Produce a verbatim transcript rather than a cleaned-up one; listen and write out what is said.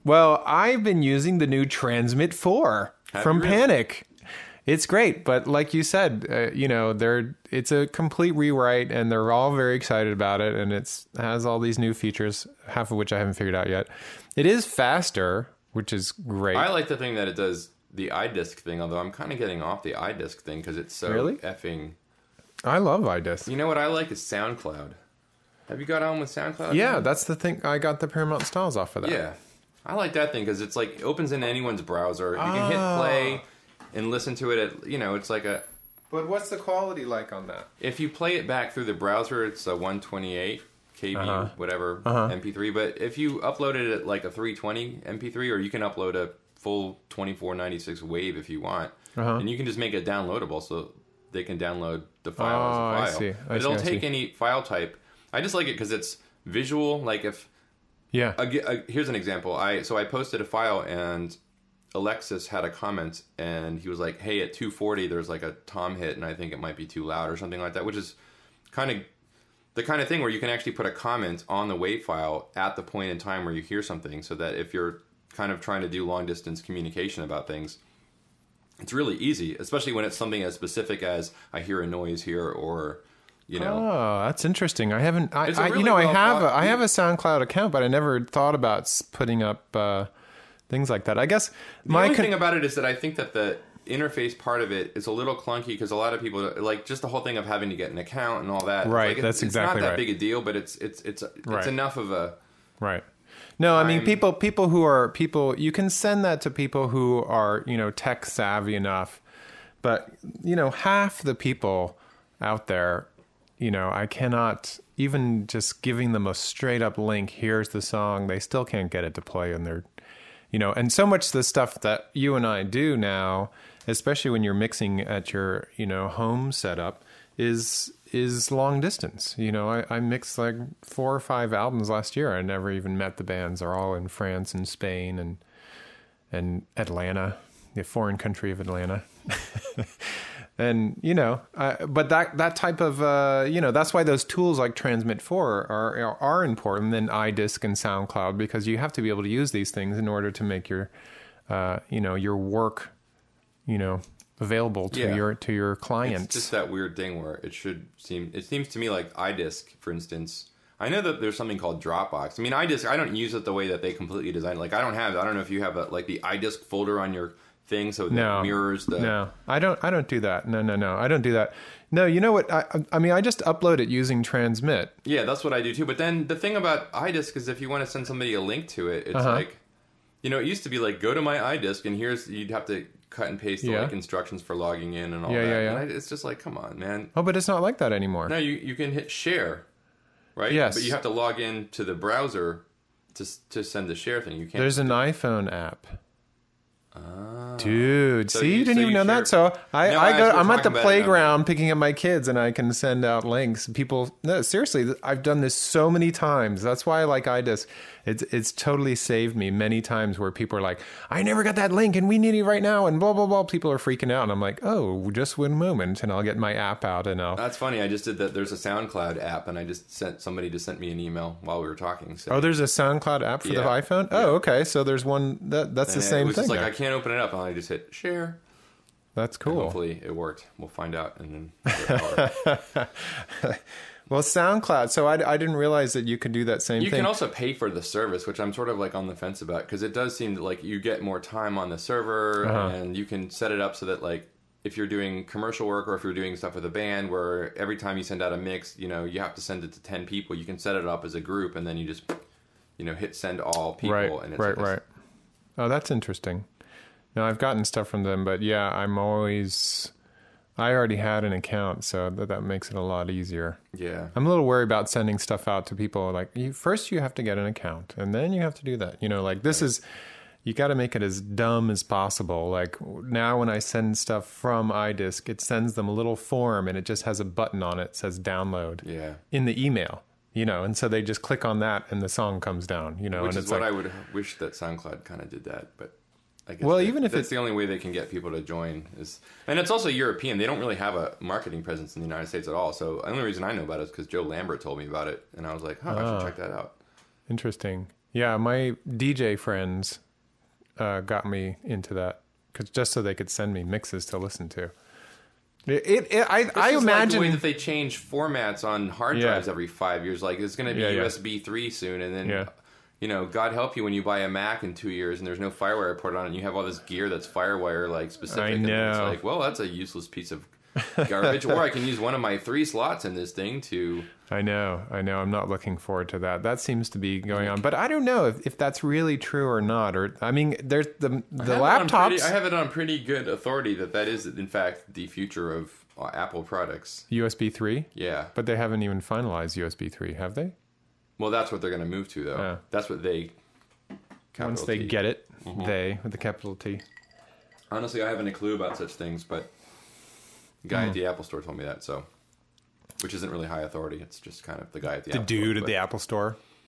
Well, I've been using the new Transmit four Have from you really? Panic. It's great, but like you said, uh, you know, they're it's a complete rewrite, and they're all very excited about it, and it's has all these new features, half of which I haven't figured out yet. It is faster, which is great. I like the thing that it does the iDisk thing, although I'm kind of getting off the iDisk thing because it's so Really? effing... I love iDisk. You know what I like is SoundCloud. Have you got on with SoundCloud? Yeah, that's the thing. I got the Paramount Styles off of that. Yeah. I like that thing because it's like, it opens into anyone's browser. You can Ah. hit play and listen to it at, you know, it's like a... But what's the quality like on that? If you play it back through the browser, it's a one twenty-eight K B, Uh-huh. whatever, Uh-huh. M P three. But if you upload it at like a three twenty M P three, or you can upload a full twenty-four ninety-six WAV if you want, Uh-huh. and you can just make it downloadable so they can download the file Oh, as a I file. see. I But see, it'll I take see. any file type. I just like it because it's visual. Like if Yeah. I, I, here's an example. I so I posted a file and Alexis had a comment and he was like, "Hey, at two forty, there's like a tom hit, and I think it might be too loud or something like that," which is kind of the kind of thing where you can actually put a comment on the WAV file at the point in time where you hear something, so that if you're kind of trying to do long distance communication about things, it's really easy, especially when it's something as specific as I hear a noise here, or you know. Oh, that's interesting. I haven't. I, It's a I really you know, I well have a, thought- I have a SoundCloud account, but I never thought about s- putting up uh, things like that. I guess The my only con- thing about it is that I think that the interface part of it is a little clunky because a lot of people like just the whole thing of having to get an account and all that. Right, Like, it's, that's exactly It's not that right. big a deal, but it's it's it's it's Right. enough of a. right. No, I mean I'm- people people who are people. You can send that to people who are you know tech savvy enough, but you know half the people out there, you know, I cannot even just giving them a straight up link. Here's the song. They still can't get it to play in their. You know, and so much the stuff that you and I do now, especially when you're mixing at your, you know, home setup, is is long distance. You know, I, I mixed like four or five albums last year. I never even met the bands. They're all in France and Spain and and Atlanta, the foreign country of Atlanta. And, you know, uh, but that that type of, uh, you know, that's why those tools like Transmit four are, are are important than iDisk and SoundCloud, because you have to be able to use these things in order to make your, uh, you know, your work, you know, available to Yeah. your to your clients. It's just that weird thing where it should seem. It seems to me like iDisk, for instance. I know that there's something called Dropbox. I mean, iDisk. I don't use it the way that they completely designed. Like I don't have. I don't know if you have a, like the iDisk folder on your thing, so that No. it mirrors the. No, I don't. I don't do that. No, no, no. I don't do that. No, you know what? I, I mean, I just upload it using Transmit. Yeah, that's what I do too. But then the thing about iDisk is if you want to send somebody a link to it, it's Uh-huh. like, you know, it used to be like, go to my iDisk and here's, you'd have to cut and paste the Yeah. like instructions for logging in and all Yeah, that. yeah, yeah. And I, it's just like, come on, man. Oh, but it's not like that anymore. No, you, you can hit share, right? Yes. But you have to log in to the browser to s- to send the share thing. You can't. There's an iPhone app. Ah. Dude, So see, you- you didn't so even you know share- that. So I, No, I as go. we're I'm at the talking about it, playground picking up my kids, and I can send out links. People, no, seriously, I've done this so many times. That's why I like iDisk. It's it's totally saved me many times where people are like, I never got that link, and we need it right now, and blah blah blah. People are freaking out, and I'm like, oh, just one moment, and I'll get my app out, and I'll. That's funny. I just did that. There's a SoundCloud app, and I just sent somebody just sent me an email while we were talking. So. Oh, there's a SoundCloud app for the Yeah. iPhone. Oh, okay. So there's one that that's And the it same was thing. just like there. I can't open it up, and I just hit share. That's And cool. hopefully it worked. We'll find out. And then Well, SoundCloud. So I, I didn't realize that you could do that same you thing. can also pay for the service, which I'm sort of like on the fence about, because it does seem like you get more time on the server, Uh-huh. and you can set it up so that like if you're doing commercial work or if you're doing stuff with a band where every time you send out a mix, you know, you have to send it to ten people. You can set it up as a group, and then you just you know hit send all people. right, and it's right, like a- right. Oh, that's interesting. No, I've gotten stuff from them, but yeah, I'm always. I already had an account, so that that makes it a lot easier. Yeah. I'm a little worried about sending stuff out to people. Like, you, first you have to get an account, and then you have to do that. You know, like this is, you got to make it as dumb as possible. Like now, when I send stuff from iDisk, it sends them a little form, and it just has a button on it that says download Yeah. in the email. You know, and so they just click on that, and the song comes down. You know, Which and is it's what like, I would wish that SoundCloud kind of did that, but I guess Well, that- even if that's it- the only way they can get people to join is, and it's also European. They don't really have a marketing presence in the United States at all. So the only reason I know about it is because Joe Lambert told me about it, and I was like, "Oh, I Ah. should check that out." Interesting. Yeah, my D J friends uh, got me into that, 'cause just so they could send me mixes to listen to. It, it, it I, This I is imagine like the way that they change formats on hard Yeah. drives every five years. Like it's going to be Yeah, yeah. U S B three soon, and then Yeah. you know, God help you when you buy a Mac in two years and there's no FireWire port on it, and you have all this gear that's FireWire like specific. I And it's know. like, well, that's a useless piece of garbage. Or I can use one of my three slots in this thing to. I know, I know. I'm not looking forward to that. That seems to be going on, but I don't know if, if that's really true or not. Or I mean, there's the the I have it on laptops. pretty- I have it on pretty good authority that that is in fact the future of uh, Apple products. U S B three, Yeah. but they haven't even finalized U S B three, have they? Well, that's what they're going to move to, though. Yeah. That's what they. Once they T. get it, they with the capital T. Honestly, I haven't a clue about such things, but the guy at the Apple Store told me that, so which isn't really high authority. It's just kind of the guy at the, The Apple dude Store, at the but- Apple Store.